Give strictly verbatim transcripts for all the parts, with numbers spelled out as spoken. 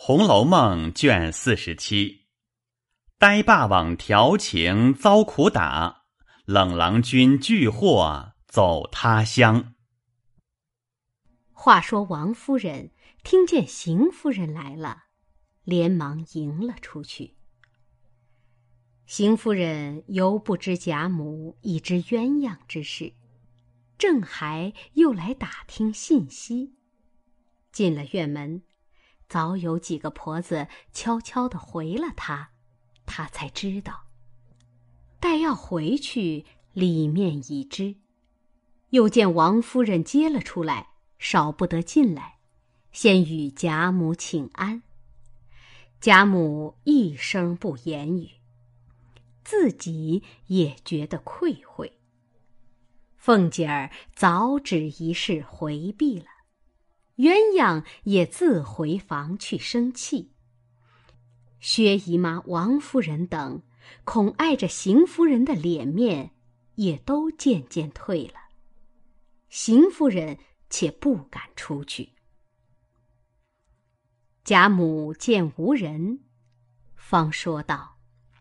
红楼梦》卷四十七，呆霸王调情遭苦打，冷郎君拒祸走他乡。 话说王夫人听见邢夫人来了，连忙迎了出去。邢夫人犹不知贾母已知鸳鸯之事，正还又来打听信息。进了院门，早有几个婆子悄悄地回了她，她才知道。待要回去，里面已知，又见王夫人接了出来，少不得进来，先与贾母请安。贾母一声不言语，自己也觉得愧悔。凤姐儿早指一事回避了，鸳鸯也自回房去生气。薛姨妈、王夫人等恐碍着邢夫人的脸面，也都渐渐退了。邢夫人且不敢出去。贾母见无人，方说道：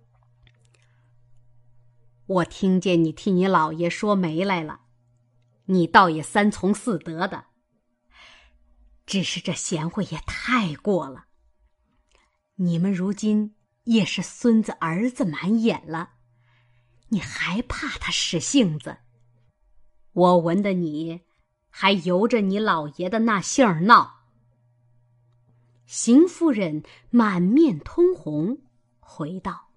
我听见你替你老爷说媒来了，你倒也三从四德的，只是这贤惠也太过了。你们如今也是孙子儿子满眼了，你还怕他使性子？我闻得你还由着你老爷的那性儿闹。邢夫人满面通红，回道：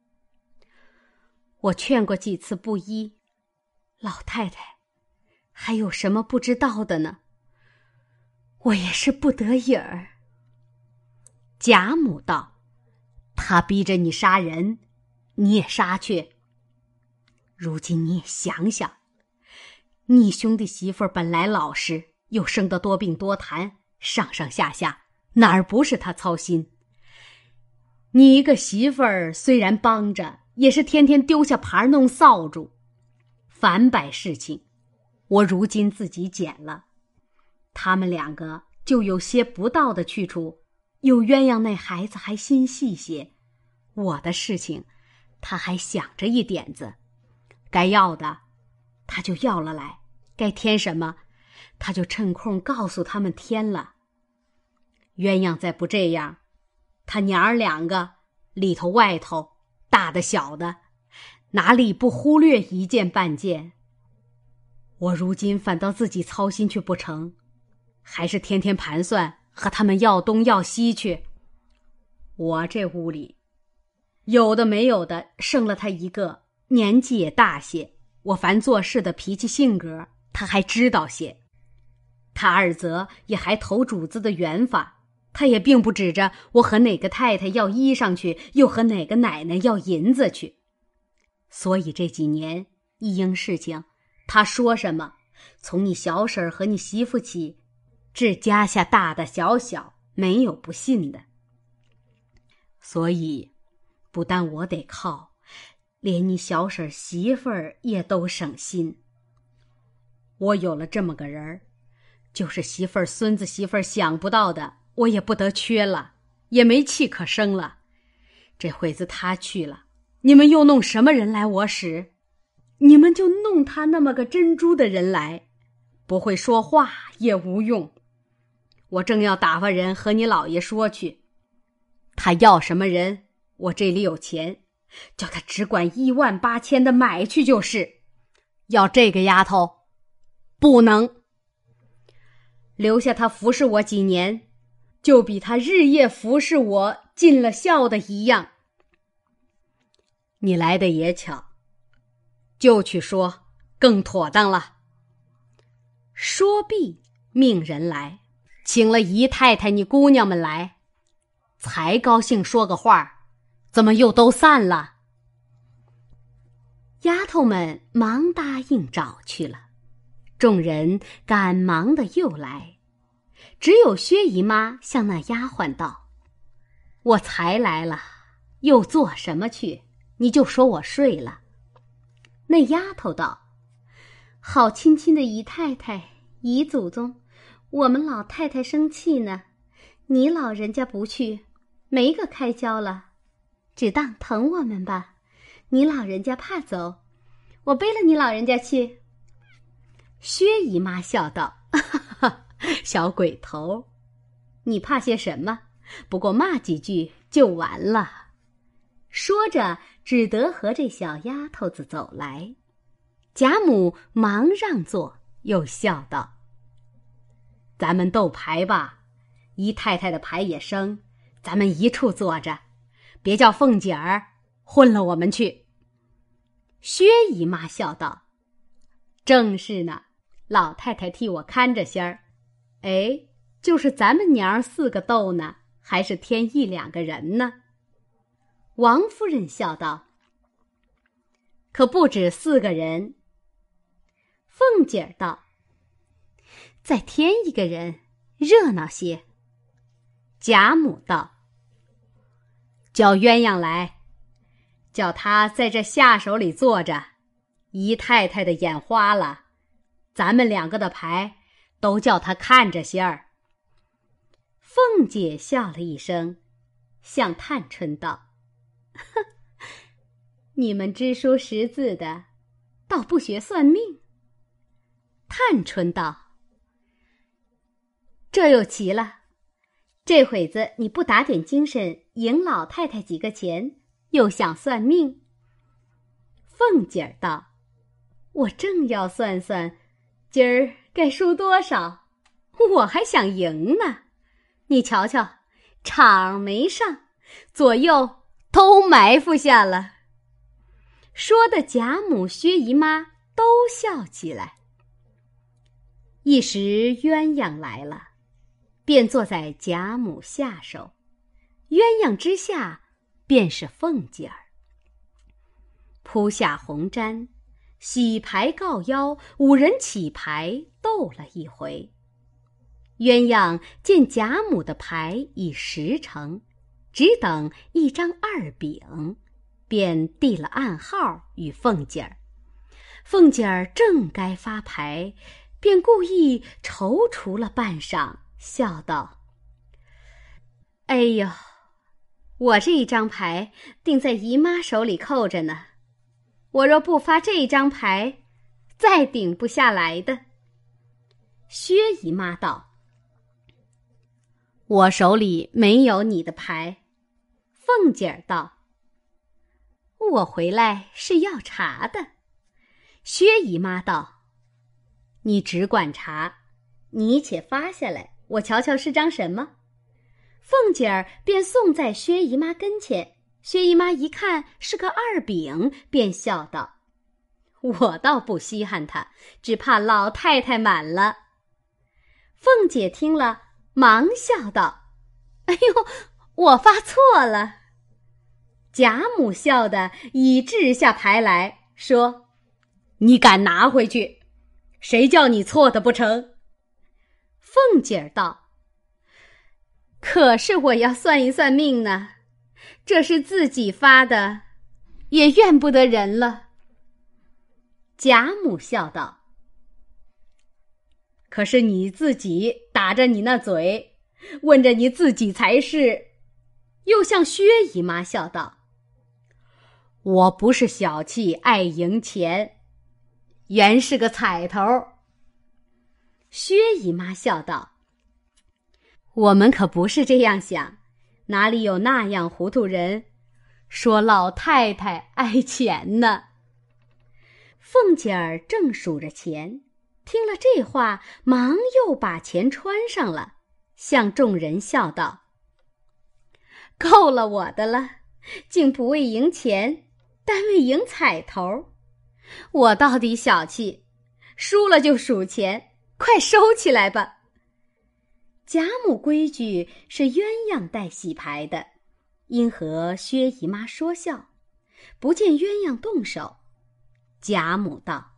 我劝过几次不依，老太太还有什么不知道的呢？我也是不得已儿。贾母道：他逼着你杀人，你也杀去。如今你也想想，你兄弟媳妇儿本来老实，又生得多病多痰，上上下下哪儿不是他操心？你一个媳妇儿虽然帮着，也是天天丢下牌弄扫帚，反摆事情我如今自己捡了。他们两个就有些不到的去处，有鸳鸯那孩子还心细些，我的事情他还想着一点子，该要的他就要了来，该添什么他就趁空告诉他们添了。鸳鸯再不这样，他娘儿两个里头外头大的小的，哪里不忽略一件半件？我如今反倒自己操心去不成，还是天天盘算和他们要东要西去。我这屋里有的没有的，剩了他一个，年纪也大些，我凡做事的脾气性格他还知道些。他二则也还头主子的缘法，他也并不指着我和哪个太太要衣裳去，又和哪个奶奶要银子去。所以这几年一应事情，他说什么，从你小婶和你媳妇起，至家下大大小小，没有不信的。所以不但我得靠，连你小婶媳妇儿也都省心。我有了这么个人儿，就是媳妇儿孙子媳妇儿想不到的，我也不得缺了，也没气可生了。这会子他去了，你们又弄什么人来我使？你们就弄他那么个珍珠的人来，不会说话也无用。我正要打发人和你老爷说去，他要什么人，我这里有钱，叫他只管一万八千的买去就是。要这个丫头不能，留下他服侍我几年，就比他日夜服侍我尽了孝的一样。你来的也巧，就去说更妥当了。说毕，命人来请了姨太太你姑娘们来，才高兴说个话，怎么又都散了？丫头们忙答应找去了，众人赶忙的又来，只有薛姨妈向那丫鬟道：我才来了，又做什么去？你就说我睡了。那丫头道：好亲亲的姨太太姨祖宗，我们老太太生气呢， 你老人家不去，没个开销了，只当疼我们吧。你老人家怕走，我背了你老人家去。”薛姨妈笑道：“哈哈，小鬼头，你怕些什么？不过骂几句就完了。”说着，只得和这小丫头子走来。贾母忙让座，又笑道：“咱们斗牌吧，姨太太的牌也生，咱们一处坐着，别叫凤姐儿混了我们去。”薛姨妈笑道：“正是呢，老太太替我看着些儿。哎，就是咱们娘儿四个斗呢，还是添一两个人呢？”王夫人笑道：“可不止四个人。”凤姐儿道：“再添一个人，热闹些。”贾母道：“叫鸳鸯来，叫他在这下手里坐着，姨太太的眼花了，咱们两个的牌都叫他看着些儿。”凤姐笑了一声，向探春道：“哼，你们知书识字的，倒不学算命。”探春道：“这又奇了，这会子你不打点精神赢老太太几个钱，又想算命？”凤姐儿道：“我正要算算，今儿该输多少，我还想赢呢。你瞧瞧，场没上，左右都埋伏下了。”说的贾母、薛姨妈都笑起来。一时鸳鸯来了，便坐在贾母下手，鸳鸯之下便是凤姐儿。铺下红毡，洗牌告邀，五人起牌斗了一回。鸳鸯见贾母的牌已十成，只等一张二饼，便递了暗号与凤姐儿。凤姐儿正该发牌，便故意踌躇了半晌，笑道：“哎呦，我这一张牌定在姨妈手里扣着呢，我若不发这一张牌，再顶不下来的。”薛姨妈道：“我手里没有你的牌。”凤姐儿道：“我回来是要查的。”薛姨妈道：“你只管查，你且发下来，我瞧瞧是张什么。”凤姐儿便送在薛姨妈跟前，薛姨妈一看是个二饼，便笑道：“我倒不稀罕他，只怕老太太满了。”凤姐听了，忙笑道：“哎呦，我发错了。”贾母笑得已掷下牌来，说：“你敢拿回去？谁叫你错的不成？”凤姐儿道：“可是我要算一算命呢，这是自己发的，也怨不得人了。”贾母笑道：“可是你自己打着你那嘴，问着你自己才是。”又向薛姨妈笑道：“我不是小气爱赢钱，原是个彩头。”薛姨妈笑道：“我们可不是这样想，哪里有那样糊涂人，说老太太爱钱呢？”凤姐儿正数着钱，听了这话，忙又把钱穿上了，向众人笑道：“够了我的了，竟不为赢钱，单为赢彩头。我到底小气，输了就数钱，快收起来吧。”贾母规矩是鸳鸯带洗牌的，因和薛姨妈说笑，不见鸳鸯动手。贾母道：“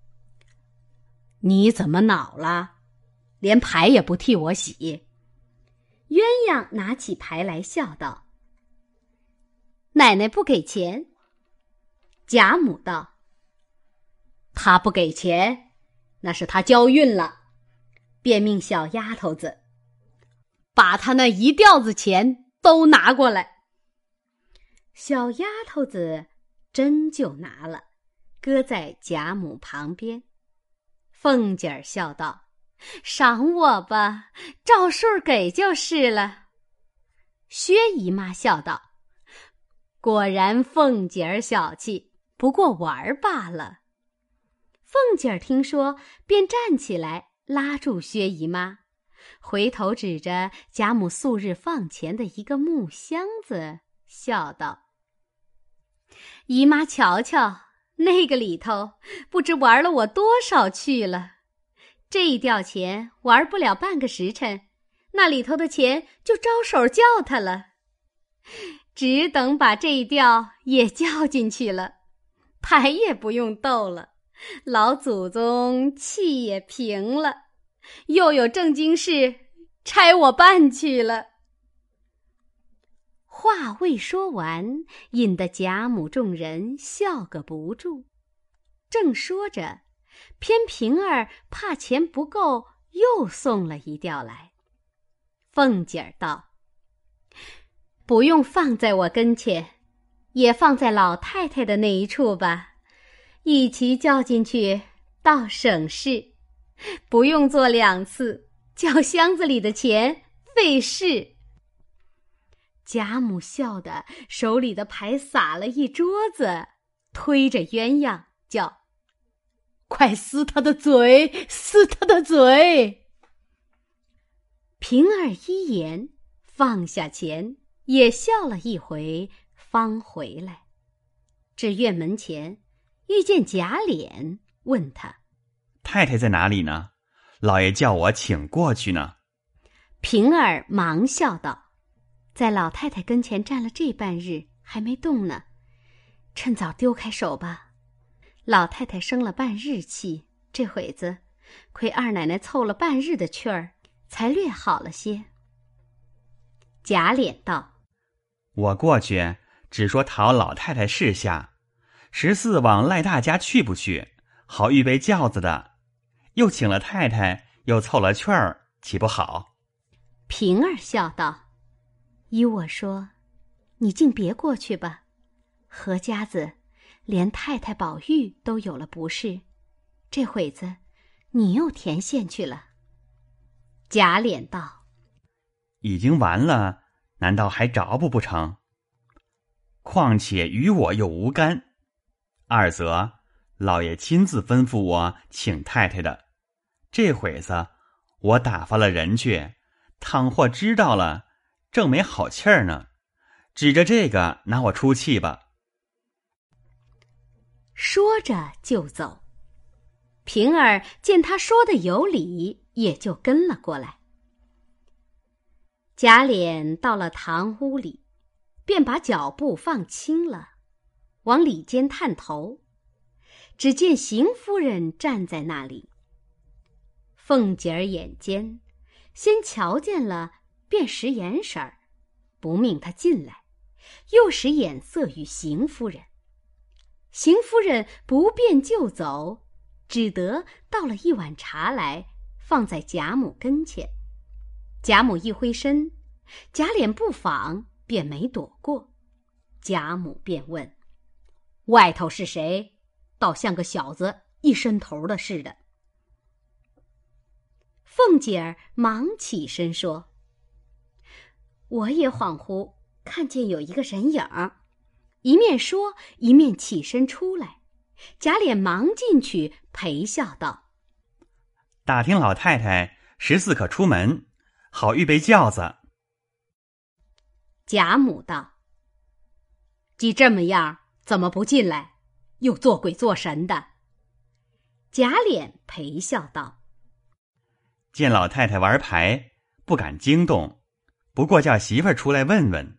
你怎么恼了？连牌也不替我洗。”鸳鸯拿起牌来笑道：“奶奶不给钱。”贾母道：“她不给钱，那是她交运了，便命小丫头子把他那一吊子钱都拿过来。小丫头子真就拿了，搁在贾母旁边。凤姐儿笑道：赏我吧，照数给就是了。薛姨妈笑道：果然凤姐儿小气，不过玩罢了。凤姐儿听说，便站起来拉住薛姨妈，回头指着贾母素日放钱的一个木箱子，笑道：姨妈瞧瞧，那个里头不知玩了我多少去了。这一吊钱玩不了半个时辰，那里头的钱就招手叫他了，只等把这一吊也叫进去了，牌也不用斗了，老祖宗气也平了，又有正经事差我办去了。话未说完，引得贾母众人笑个不住。正说着，偏平儿怕钱不够，又送了一吊来。凤姐儿道：不用放在我跟前，也放在老太太的那一处吧，一齐叫进去倒省事，不用做两次，叫箱子里的钱费事。贾母笑得手里的牌撒了一桌子，推着鸳鸯叫：快撕他的嘴，撕他的嘴！平儿一言，放下钱，也笑了一回，方回来。至院门前，遇见贾琏，问他： 太太在哪里呢？老爷叫我请过去呢。 平儿忙笑道：在老太太跟前站了这半日，还没动呢，趁早丢开手吧。老太太生了半日气，这会子亏二奶奶凑了半日的趣儿，才略好了些。贾琏道： 我过去只说讨老太太示下，十四往赖大家去不去，好预备轿子的，又请了太太，又凑了趣儿，岂不好？ 平儿笑道：依我说，你竟别过去吧，何家子连太太宝玉都有了不是，这会子你又填线去了。贾琏道： 已经完了，难道还着不不成？况且与我又无干。二则老爷亲自吩咐我请太太的，这会子我打发了人去，倘或知道了，正没好气儿呢，指着这个拿我出气吧。 说着就走。平儿见他说的有理，也就跟了过来。贾琏到了堂屋里，便把脚步放轻了，往里间探头，只见邢夫人站在那里。凤姐儿眼尖，先瞧见了，便使眼色儿，不命他进来，又使眼色与邢夫人。邢夫人不便就走，只得倒了一碗茶来，放在贾母跟前。贾母一挥身，贾琏不防，便没躲过。贾母便问：外头是谁？倒像个小子一伸头的似的。凤姐儿忙起身说：我也恍惚看见有一个人影儿。一面说，一面起身出来。贾琏忙进去陪笑道： 打听老太太十四可出门，好预备轿子。 贾母道：既这么样，怎么不进来？又做鬼做神的。贾琏陪笑道： 见老太太玩牌，不敢惊动，不过叫媳妇儿出来问问。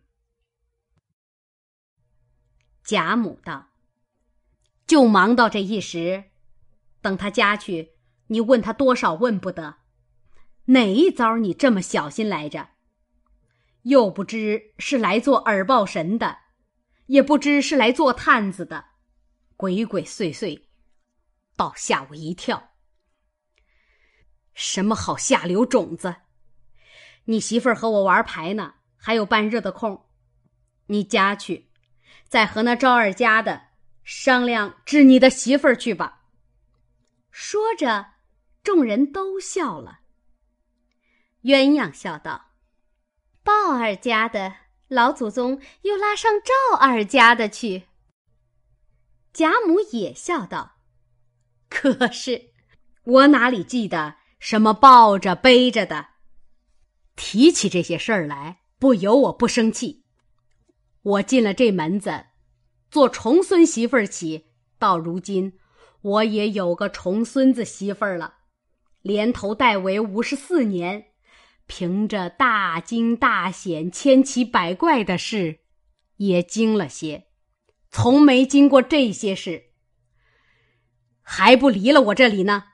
贾母道：就忙到这一时，等他家去，你问他多少问不得。哪一遭你这么小心来着？又不知是来做耳报神的，也不知是来做探子的，鬼鬼祟祟，倒吓我一跳。什么好下流种子！ 你媳妇儿和我玩牌呢，还有半日的空，你家去，再和那赵二家的商量治你的媳妇儿去吧。说着，众人都笑了。鸳鸯笑道：鲍二家的老祖宗又拉上赵二家的去。贾母也笑道：可是我哪里记得什么抱着背着的，提起这些事儿来，不由我不生气。我进了这门子，做重孙媳妇儿起，到如今我也有个重孙子媳妇儿了，连头带尾五十四年，凭着大惊大险、千奇百怪的事，也经了些，从没经过这些事，还不离了我这里呢？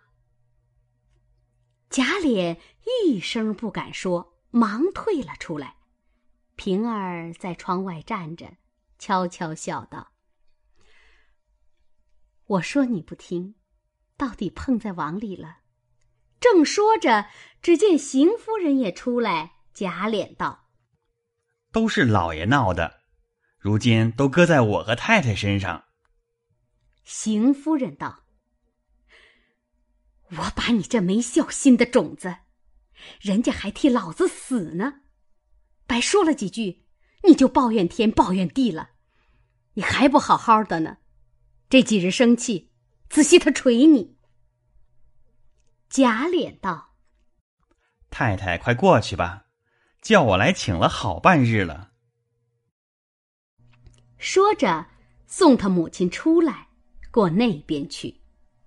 贾琏一声不敢说，忙退了出来。平儿在窗外站着，悄悄笑道：我说你不听，到底碰在网里了。正说着，只见邢夫人也出来。贾琏道： 都是老爷闹的，如今都搁在我和太太身上。 邢夫人道：我把你这没孝心的种子，人家还替老子死呢，白说了几句，你就抱怨天抱怨地了，你还不好好的呢，这几日生气，仔细他捶你。贾琏道： 太太快过去吧，叫我来请了好半日了。 说着送他母亲出来，过那边去。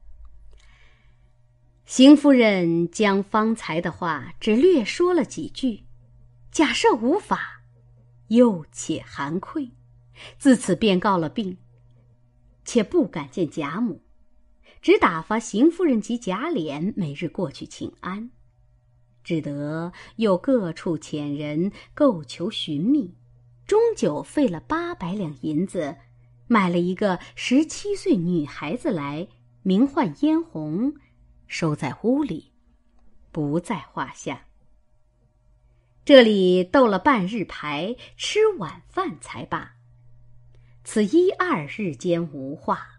邢夫人将方才的话只略说了几句，假设无法，又且含愧，自此便告了病，且不敢见贾母，只打发邢夫人及贾琏每日过去请安，只得又各处遣人购求寻觅，终究费了八百两银子，买了一个十七岁女孩子来，名唤嫣红，收在屋里，不在话下。这里斗了半日牌，吃晚饭才罢。此一二日间无话。